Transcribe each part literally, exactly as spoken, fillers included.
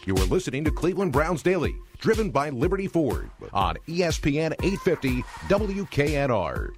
You are listening to Cleveland Browns Daily, driven by Liberty Ford on E S P N eight fifty W K N R.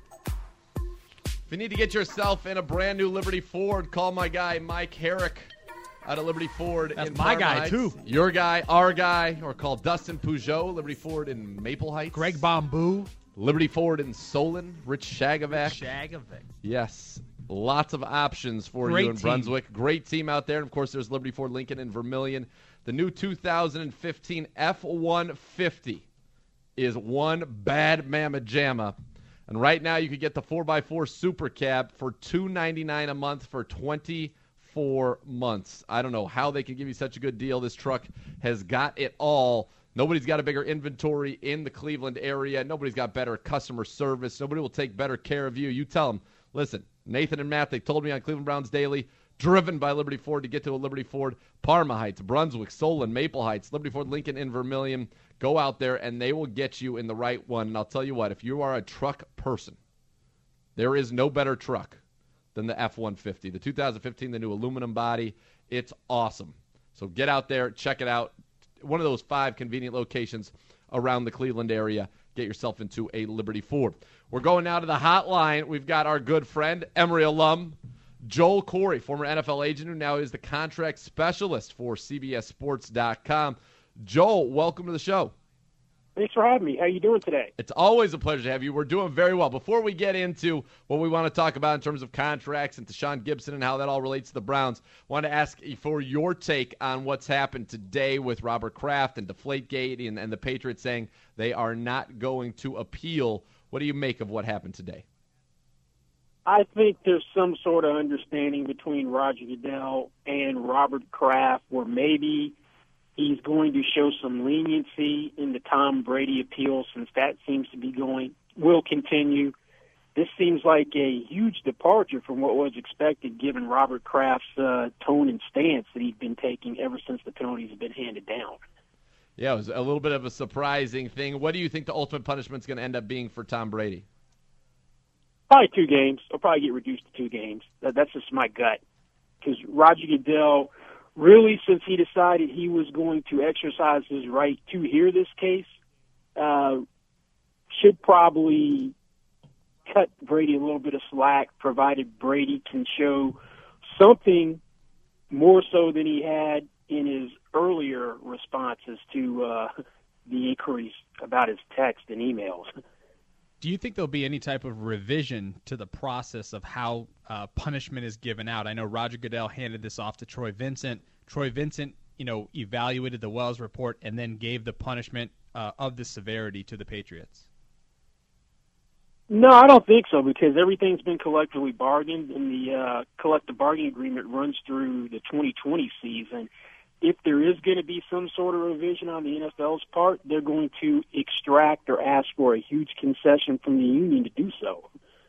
If you need to get yourself in a brand new Liberty Ford, call my guy Mike Herrick out of Liberty Ford. That's in my Parma guy, Heights. too. Your guy, our guy, or call Dustin Peugeot, Liberty Ford in Maple Heights. Greg Bamboo. Liberty Ford in Solon. Rich Shagavac. Shagavac. Yes. Lots of options for Great you in team. Brunswick. Great team out there. And, of course, there's Liberty Ford Lincoln in Vermilion. The new two thousand fifteen F one fifty is one bad mamma jamma. And right now you could get the four by four Super Cab for two hundred ninety-nine dollars a month for twenty-four months. I don't know how they can give you such a good deal. This truck has got it all. Nobody's got a bigger inventory in the Cleveland area. Nobody's got better customer service. Nobody will take better care of you. You tell them, listen, Nathan and Matt, they told me on Cleveland Browns Daily, driven by Liberty Ford to get to a Liberty Ford, Parma Heights, Brunswick, Solon, Maple Heights, Liberty Ford Lincoln in Vermilion. Go out there, and they will get you in the right one. And I'll tell you what, if you are a truck person, there is no better truck than the F one fifty. The two thousand fifteen, the new aluminum body, it's awesome. So get out there, check it out. One of those five convenient locations around the Cleveland area. Get yourself into a Liberty Ford. We're going now to the hotline. We've got our good friend, Emory alum, Joel Corey, former N F L agent who now is the contract specialist for C B S Sports dot com. Joel, welcome to the show. Thanks for having me. How are you doing today? It's always a pleasure to have you. We're doing very well. Before we get into what we want to talk about in terms of contracts and Tashaun Gipson and how that all relates to the Browns, I want to ask for your take on what's happened today with Robert Kraft and Deflategate and, and the Patriots saying they are not going to appeal. What do you make of what happened today? I think there's some sort of understanding between Roger Goodell and Robert Kraft where maybe he's going to show some leniency in the Tom Brady appeal since that seems to be going, will continue. This seems like a huge departure from what was expected given Robert Kraft's uh, tone and stance that he's been taking ever since the penalties have been handed down. Yeah, it was a little bit of a surprising thing. What do you think the ultimate punishment is going to end up being for Tom Brady? Probably two games. He'll probably get reduced to two games. That, that's just my gut. Because Roger Goodell, really, since he decided he was going to exercise his right to hear this case, uh, should probably cut Brady a little bit of slack, provided Brady can show something more so than he had in his earlier responses to uh, the inquiries about his text and emails. Do you think there'll be any type of revision to the process of how uh, punishment is given out? I know Roger Goodell handed this off to Troy Vincent. Troy Vincent, you know, evaluated the Wells report and then gave the punishment uh, of the severity to the Patriots. No, I don't think so because everything's been collectively bargained and the uh, collective bargaining agreement runs through the twenty twenty season. If there is going to be some sort of revision on the N F L's part, they're going to extract or ask for a huge concession from the union to do so.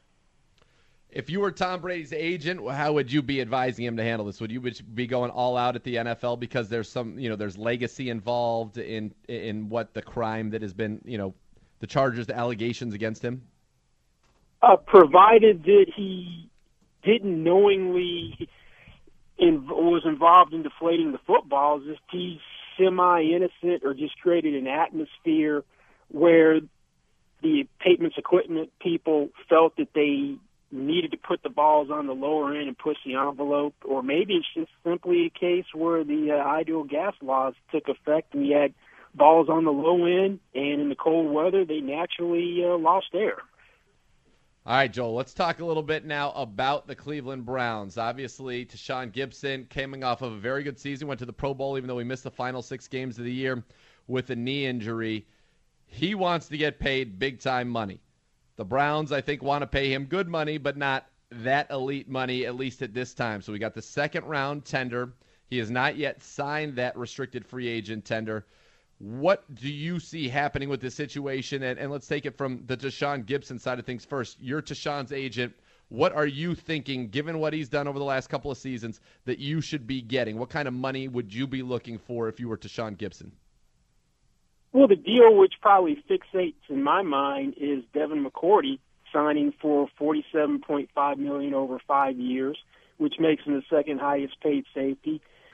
If you were Tom Brady's agent, how would you be advising him to handle this? Would you be going all out at the N F L because there's some, you know, there's legacy involved in in what the crime that has been, you know, the charges, the allegations against him? Uh, provided that he didn't knowingly in, was involved in deflating the footballs, if he's semi-innocent or just created an atmosphere where the payments equipment people felt that they needed to put the balls on the lower end and push the envelope, or maybe it's just simply a case where the uh, ideal gas laws took effect and we had balls on the low end, and in the cold weather they naturally uh, lost air. All right, Joel, let's talk a little bit now about the Cleveland Browns. Obviously, Tashaun Gipson coming off of a very good season, went to the Pro Bowl even though he missed the final six games of the year with a knee injury. He wants to get paid big-time money. The Browns, I think, want to pay him good money, but not that elite money, at least at this time. So we got the second-round tender. He has not yet signed that restricted free agent tender. What do you see happening with this situation? And, and let's take it from the Tashaun Gipson side of things first. You're Tashaun's agent. What are you thinking, given what he's done over the last couple of seasons, that you should be getting? What kind of money would you be looking for if you were Tashaun Gipson? Well, the deal which probably fixates in my mind is Devin McCourty signing for forty-seven point five million dollars over five years, which makes him the second highest paid safety.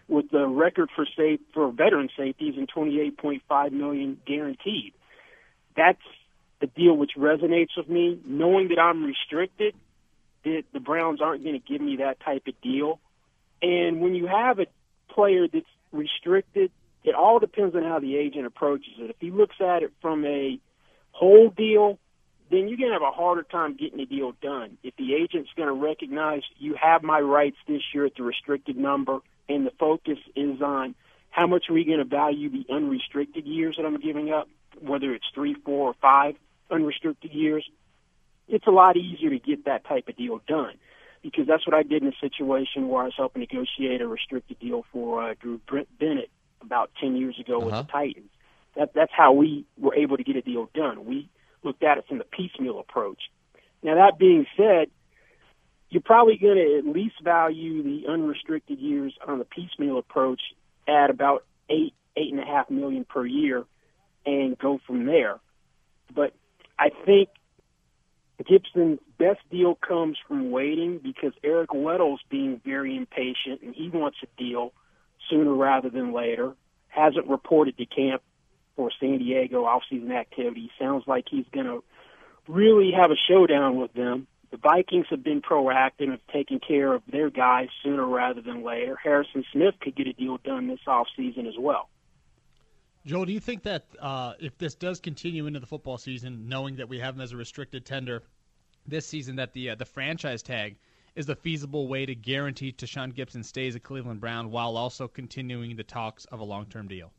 with the record for safe for veteran safeties and twenty-eight point five million dollars guaranteed. That's the deal which resonates with me, knowing that I'm restricted, that the Browns aren't going to give me that type of deal. And when you have a player that's restricted, it all depends on how the agent approaches it. If he looks at it from a whole deal, then you're going to have a harder time getting a deal done. If the agent's going to recognize you have my rights this year at the restricted number, and the focus is on how much are we going to value the unrestricted years that I'm giving up, whether it's three, four, or five unrestricted years, it's a lot easier to get that type of deal done, because that's what I did in a situation where I was helping negotiate a restricted deal for uh, Drew Bennett about ten years ago uh-huh. with the Titans. That, that's how we were able to get a deal done. We looked at it from the piecemeal approach. Now, that being said, you're probably going to at least value the unrestricted years on the piecemeal approach at about eight, eight and a half million per year and go from there. But I think Gibson's best deal comes from waiting, because Eric Weddle's being very impatient and he wants a deal sooner rather than later. Hasn't reported to camp for San Diego offseason activity. Sounds like he's going to really have a showdown with them. The Vikings have been proactive of taking care of their guys sooner rather than later. Harrison Smith could get a deal done this offseason as well. Joel, do you think that uh, if this does continue into the football season, knowing that we have him as a restricted tender this season, that the uh, the franchise tag is the feasible way to guarantee Tashaun Gipson stays a Cleveland Brown while also continuing the talks of a long-term deal?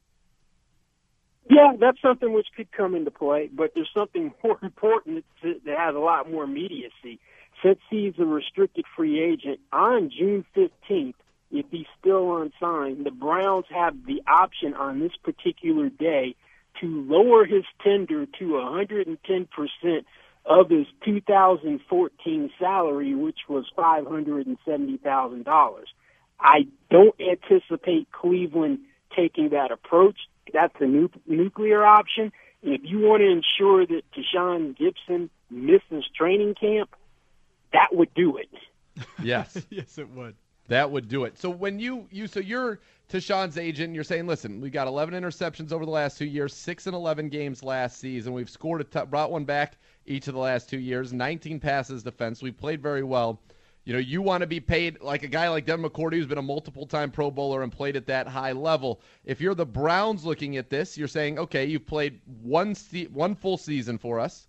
Yeah, that's something which could come into play, but there's something more important that, that has a lot more immediacy. Since he's a restricted free agent, on June fifteenth, if he's still unsigned, the Browns have the option on this particular day to lower his tender to one hundred ten percent of his two thousand fourteen salary, which was five hundred seventy thousand dollars. I don't anticipate Cleveland taking that approach. That's the nu- nuclear option. And if you want to ensure that Tashaun Gipson misses training camp, that would do it. Yes. Yes, it would. That would do it. So when you, you so you're Tashaun's agent, you're saying, listen, we got eleven interceptions over the last two years, six and eleven games last season. We've scored a t- brought one back each of the last two years, nineteen passes defense. We played very well. You know, you want to be paid like a guy like Devin McCourty, who's been a multiple-time Pro Bowler and played at that high level. If you're the Browns looking at this, you're saying, okay, you've played one se- one full season for us.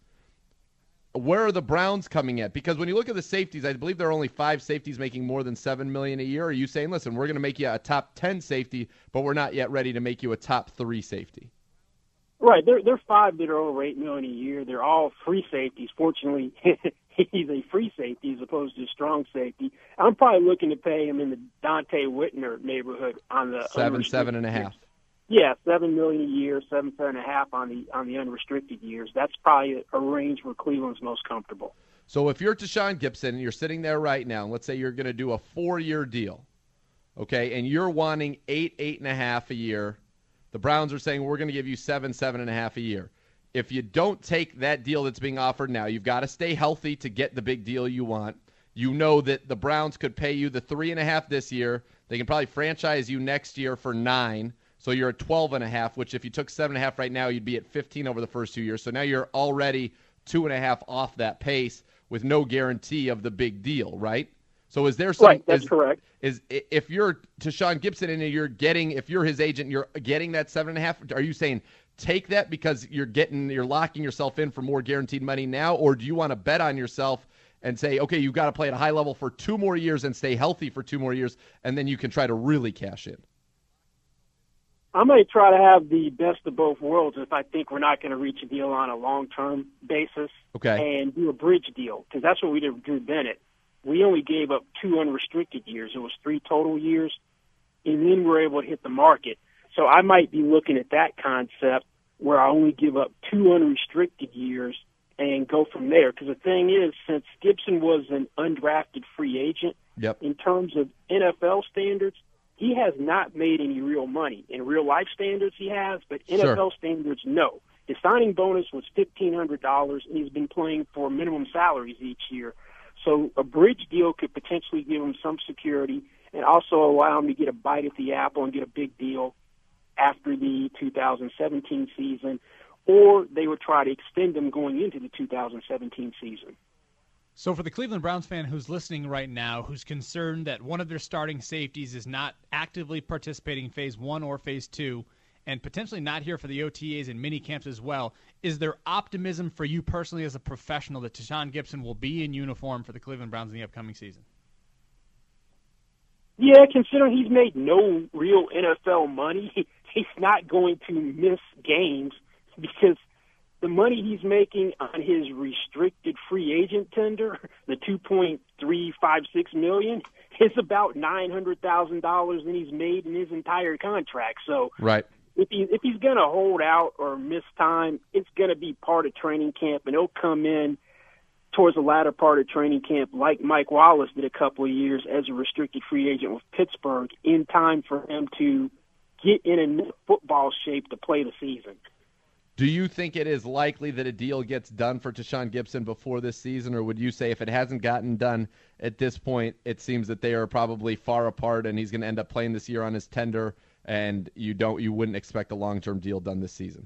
Where are the Browns coming at? Because when you look at the safeties, I believe there are only five safeties making more than seven million dollars a year. Are you saying, listen, we're going to make you a top ten safety, but we're not yet ready to make you a top three safety? Right. There, there are five that are over eight million dollars a year. They're all free safeties. Fortunately, he's a free safety as opposed to a strong safety. I'm probably looking to pay him in the Dante Whitner neighborhood on the seven, seven and a half. Yeah, seven million a year, seven, seven and a half on the on the unrestricted years. That's probably a range where Cleveland's most comfortable. So if you're Tashaun Gipson and you're sitting there right now, and let's say you're going to do a four-year deal, okay, and you're wanting eight, eight and a half a year, the Browns are saying we're going to give you seven, seven and a half a year. If you don't take that deal that's being offered now, you've got to stay healthy to get the big deal you want. You know that the Browns could pay you the three and a half this year. They can probably franchise you next year for nine. So you're at twelve and a half, which if you took seven and a half right now, you'd be at fifteen over the first two years. So now you're already two and a half off that pace with no guarantee of the big deal, right? So is there some? Right, that's is, correct. Is if you're Tashaun Gipson and you're getting, if you're his agent, you're getting that seven and a half. Are you saying take that because you're getting, you're locking yourself in for more guaranteed money now, or do you want to bet on yourself and say, okay, you've got to play at a high level for two more years and stay healthy for two more years, and then you can try to really cash in? I'm going to try to have the best of both worlds if I think we're not going to reach a deal on a long-term basis. Okay. And do a bridge deal, because that's what we did with Drew Bennett. We only gave up two unrestricted years. It was three total years, and then we were able to hit the market. So I might be looking at that concept where I only give up two unrestricted years and go from there. Because the thing is, since Gipson was an undrafted free agent, yep. in terms of N F L standards, he has not made any real money. In real-life standards, he has, but N F L sure. standards, no. His signing bonus was fifteen hundred dollars, and he's been playing for minimum salaries each year. So a bridge deal could potentially give him some security and also allow him to get a bite at the apple and get a big deal after the two thousand seventeen season, or they would try to extend him going into the two thousand seventeen season. So for the Cleveland Browns fan who's listening right now, who's concerned that one of their starting safeties is not actively participating in phase one or phase two, and potentially not here for the O T As and mini camps as well, is there optimism for you personally as a professional that Tashaun Gipson will be in uniform for the Cleveland Browns in the upcoming season? Yeah, considering he's made no real N F L money, he's not going to miss games because the money he's making on his restricted free agent tender, the two point three five six million dollars, is about nine hundred thousand dollars than he's made in his entire contract. So right. if he if he's going to hold out or miss time, it's going to be part of training camp, and he'll come in towards the latter part of training camp like Mike Wallace did a couple of years as a restricted free agent with Pittsburgh, in time for him to get in enough football shape to play the season. Do you think it is likely that a deal gets done for Tashaun Gipson before this season, or would you say if it hasn't gotten done at this point, it seems that they are probably far apart and he's going to end up playing this year on his tender, and you don't you wouldn't expect a long-term deal done this season?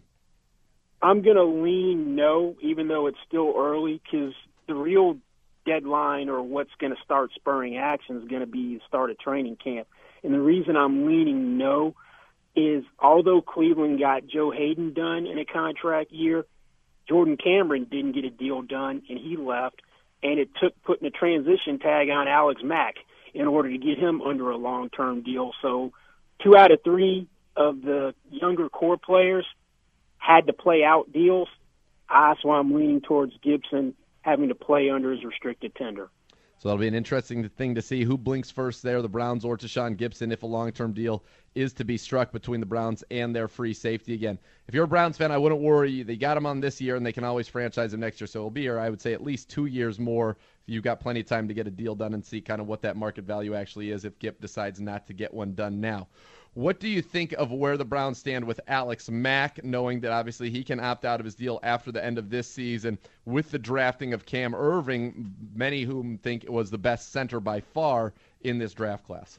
I'm going to lean no, even though it's still early, because the real deadline or what's going to start spurring action is going to be the start of training camp. And the reason I'm leaning no is although Cleveland got Joe Hayden done in a contract year, Jordan Cameron didn't get a deal done, and he left, and it took putting a transition tag on Alex Mack in order to get him under a long-term deal. So two out of three of the younger core players had to play out deals. That's why I'm leaning towards Gipson having to play under his restricted tender. So that'll be an interesting thing to see who blinks first there, the Browns or Tashaun Gipson, if a long-term deal is to be struck between the Browns and their free safety. Again, if you're a Browns fan, I wouldn't worry. They got him on this year, and they can always franchise him next year. So it'll be here, I would say, at least two years more. You've got plenty of time to get a deal done and see kind of what that market value actually is if Gip decides not to get one done now. What do you think of where the Browns stand with Alex Mack, knowing that obviously he can opt out of his deal after the end of this season, with the drafting of Cam Irving, many whom think it was the best center by far in this draft class?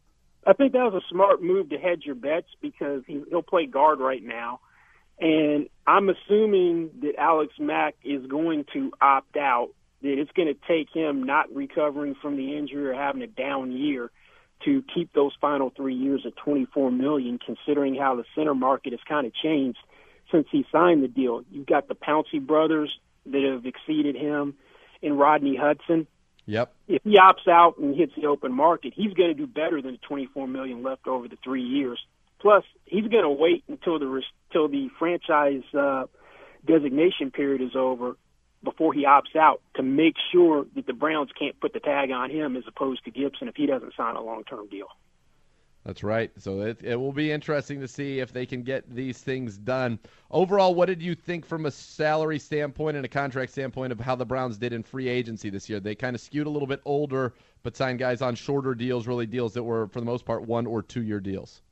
I think that was a smart move to hedge your bets because he, he'll play guard right now. And I'm assuming that Alex Mack is going to opt out, that it's going to take him not recovering from the injury or having a down year to keep those final three years at twenty-four million dollars, considering how the center market has kind of changed since he signed the deal. You've got the Pouncey brothers that have exceeded him and Rodney Hudson. Yep. If he opts out and hits the open market, he's going to do better than the twenty-four million dollars left over the three years. Plus, he's going to wait until the until the franchise uh, designation period is over before he opts out to make sure that the Browns can't put the tag on him as opposed to Gipson if he doesn't sign a long-term deal. That's right. So it, it will be interesting to see if they can get these things done. Overall, what did you think from a salary standpoint and a contract standpoint of how the Browns did in free agency this year? They kind of skewed a little bit older, but signed guys on shorter deals, really deals that were, for the most part, one- or two-year deals.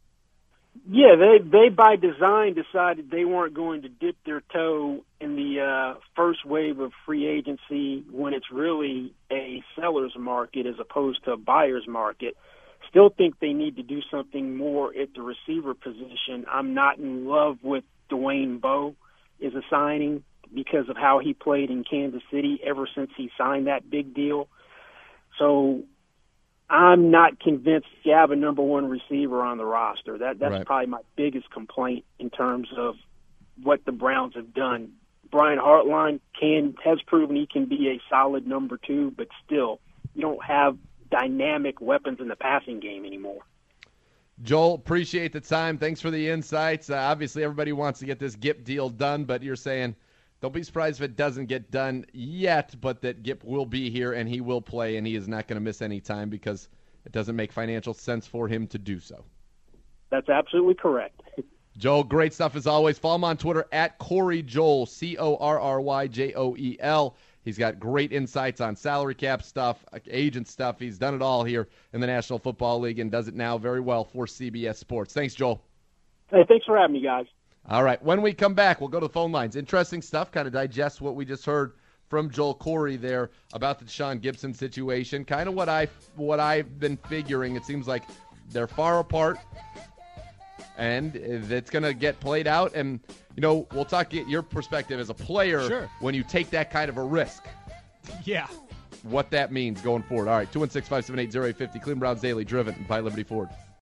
Yeah, they, they by design decided they weren't going to dip their toe in the uh, first wave of free agency when it's really a seller's market as opposed to a buyer's market. Still think they need to do something more at the receiver position. I'm not in love with Dwayne Bowe as a signing because of how he played in Kansas City ever since he signed that big deal. So I'm not convinced you have a number one receiver on the roster. That That's right. probably my biggest complaint in terms of what the Browns have done. Brian Hartline can has proven he can be a solid number two, but still, you don't have dynamic weapons in the passing game anymore. Joel, appreciate the time. Thanks for the insights. Uh, obviously, everybody wants to get this Gip deal done, but you're saying don't be surprised if it doesn't get done yet, but that Gip will be here and he will play and he is not going to miss any time because it doesn't make financial sense for him to do so. That's absolutely correct. Joel, great stuff as always. Follow him on Twitter at Corey Joel, C O R R Y J O E L. He's got great insights on salary cap stuff, agent stuff. He's done it all here in the National Football League and does it now very well for C B S Sports. Thanks, Joel. Hey, thanks for having me, guys. All right, when we come back, we'll go to the phone lines. Interesting stuff, kind of digest what we just heard from Joel Corey there about the Deshaun Gibson situation. Kind of what I what I've been figuring. It seems like they're far apart, and it's going to get played out. And you know, we'll talk get your perspective as a player Sure. when you take that kind of a risk. Yeah. What that means going forward. All right, two one six, five seven eight, zero eight five zero, Cleveland Browns Daily, driven by Liberty Ford.